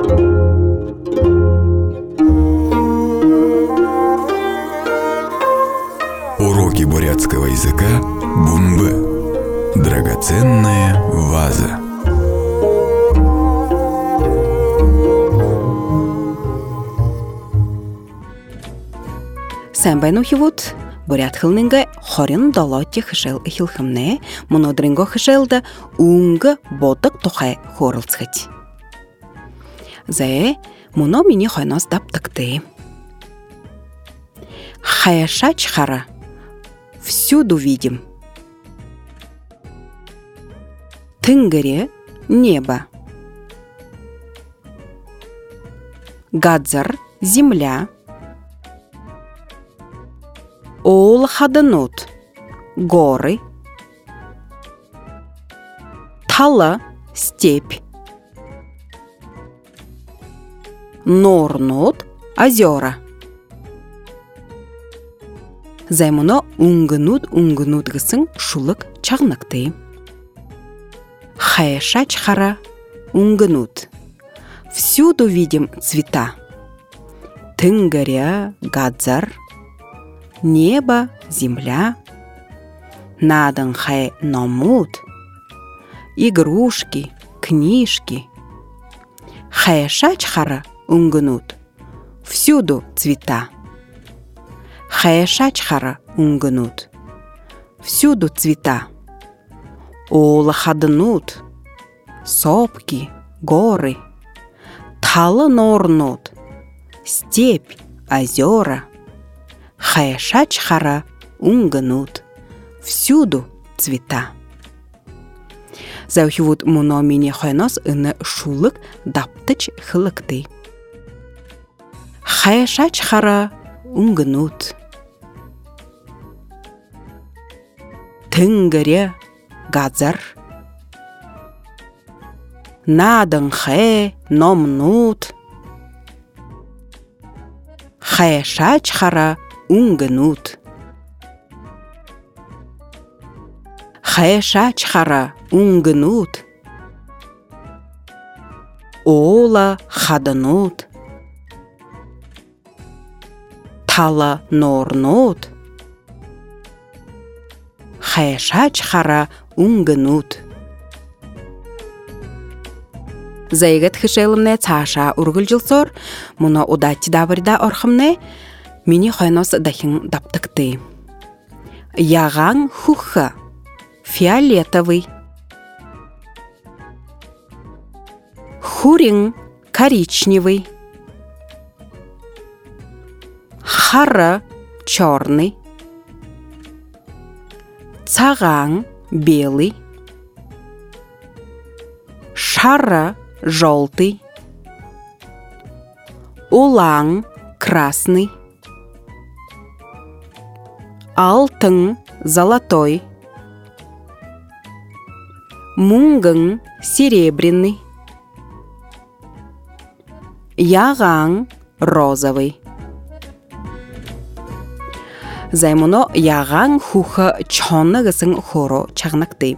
Уроки бурятского языка Бумбы. Драгоценная ваза. Сәмбән ухивут бурят хылныңга хорин далатти хышел ихилхымне, монодринго хышелда унга бодык тухай хорылцхать. Зае, моно мини хойнос даптыкты. Хаяша чхара. Всюду видим. Тынгыре небо. Гадзар земля. Ол хаданут горы. Тала степь. Норнот озера. Займуно унгынут гысың шулык чагныкты. Хаяша чхара унгынут. Всюду видим цвета. Тынгыря, гадзар, небо, земля. Надан хай номут. Игрушки, книжки. Хаяша чхара унгынут. Всюду цвета. Хаяша чхара унгынут. Всюду цвета. Ола хадынут. Сопки, горы. Талы норнут. Степь, озера. Хаяша чхара унгынут. Всюду цвета. Заухивут муно мини хойнос ыны шулык даптыч хылыкты. Хаяша чхара унгынут. Тынгыре гадзар. Надан хэ номнут. Хаяша чхара унгынут. Хаяша чхара унгынут. Ола хаданут. Тала норнут. Хаяша чхара унгынут. Зайгат хышелымне цаша ургылжылсор, муна удатти давырда орхымне, мини хойнос дахин даптыкты. Яган хуха, фиолетовый. Хурин коричневый. Хара черный. Цаган белый. Шара желтый. Улан красный. Алтын золотой. Мунган серебряный. Яган розовый. Займуно яган хуха чонна гысын хоро чагнакты.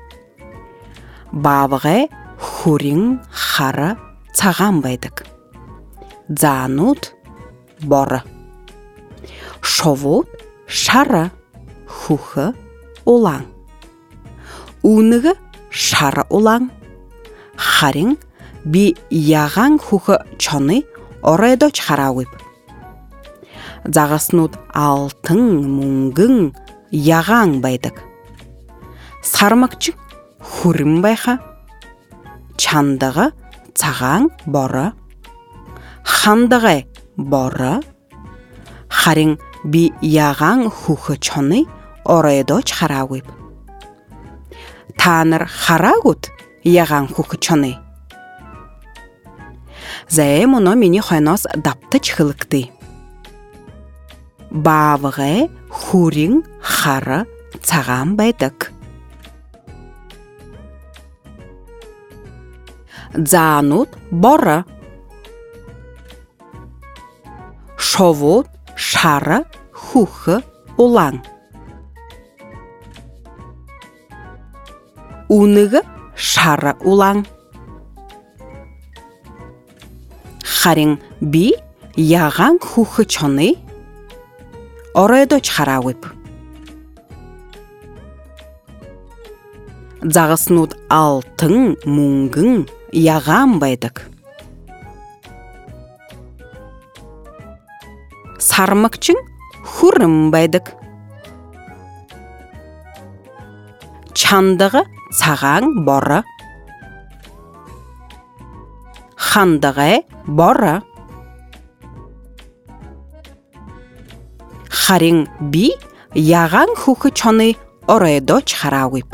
Бавгы хурин хара цаган байдык. Занут бора. Шовут шара хуха улан. Уныгы шара улан. Харин би яган хуха чоны орайдо чхарауып. Зағаснут алтын мунгын яган байдык. Сармакчы хурим байха. Чандығы цаган бора. Хандығы бора. Харин би яган хухы чоны орайдо чхарауып. Таныр харагут яган хухы чоны. Зае муно мини хойнос дапты чхылыкты. Бавгы хурин хара цаган байдык. Занут бора. Шовут шара хухы улан. Уныгы шара улан. Харин би ягаан хүүхэд чоны оройдож хараагүйв. Загаснууд алтын, мөнгөн, ягаан байдаг. Сармагчин хүрэн байдаг. Чандага цагаан бора. Хандага бора. Харин би ягаан хүүхэд чоны оройдож хараагүйв.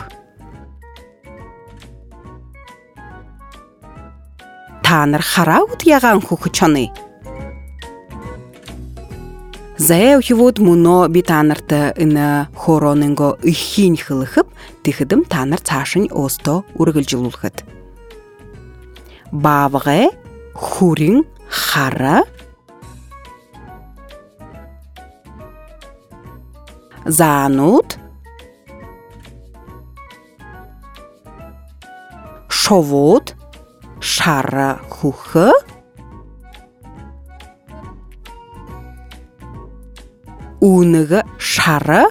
Та нар хараагүйд ягаан хүүхэд чоны? Заяа өхивүүд мөнөө би та нарт энэ хоронынго ихийн хылхып тэхэдэм та нар цаашин өстөө үргэлжлүүлэхэд. Баавгай хүрин хара заанууд шовууд шара хөхө үнэг шара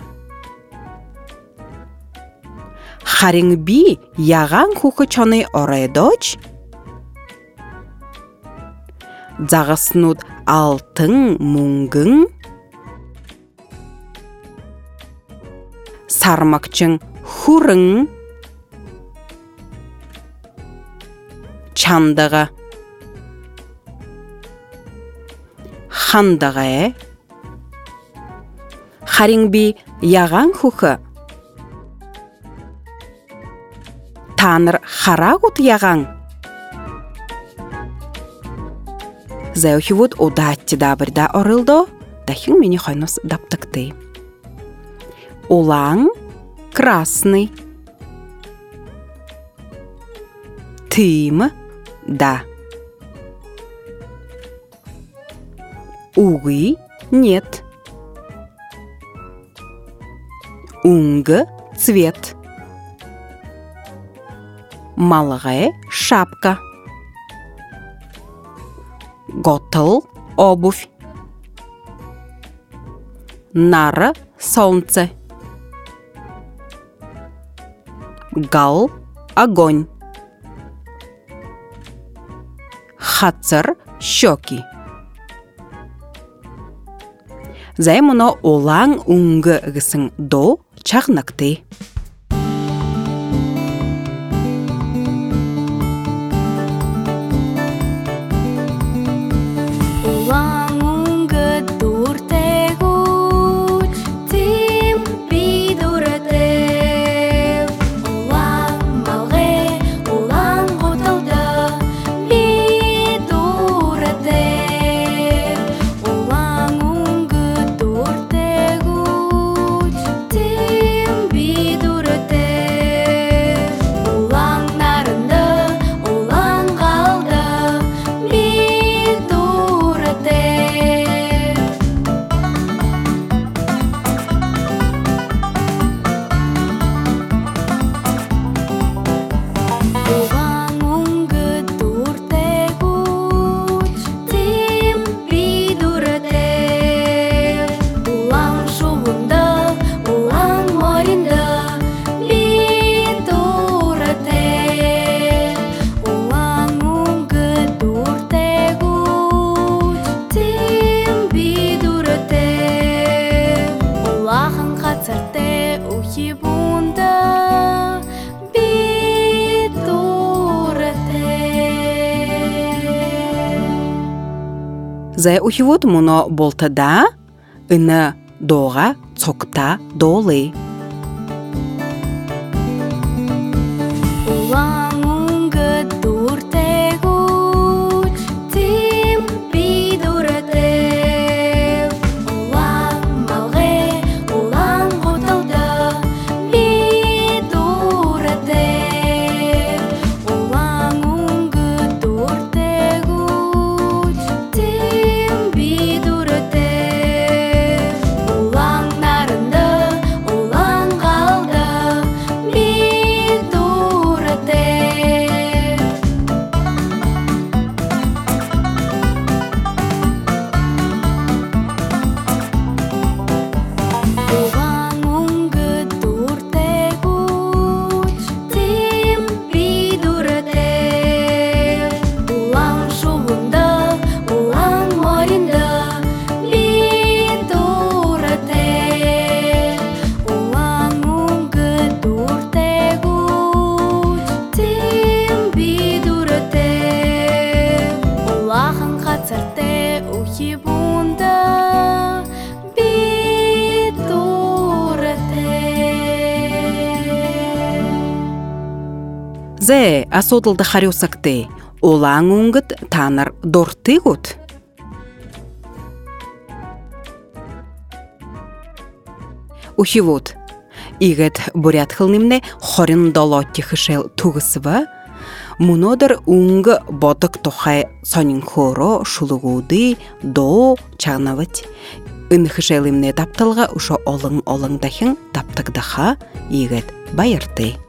харин би ягаан хүүхэд чоны оройдож загаснууд алтын, мөнгөн, сармагчин хүрэн, чандага, хандага, харин би ягаан хүүхэд та нар хараагүйд ягаан? Заяа өхивүүд удаач дабырда орылдо, дахин миний хойноос даптагты. Улан красный. Тым да. Увы, нет. Унг цвет. Малгай шапка. Готл обувь. Нара солнце. Гал огонь. Хацар щеки. Займуно улан унг гэсэн до чагнакты. Заяа өхивүүд мөнөө болтада ына доға цокта долы. Улан нарында, улан Зе асодылды харюсакты. Олаң уңгыт таныр дорты гуд. Ухивуд. Игет бурят хылнымне хорин долотти хышел тугысыва. Мунодыр уңгы бодык тохай сонин хоро шулугуды до чанавать. Ын хышелымне таптылға ушо олың дахын таптыгдаха игет байырты.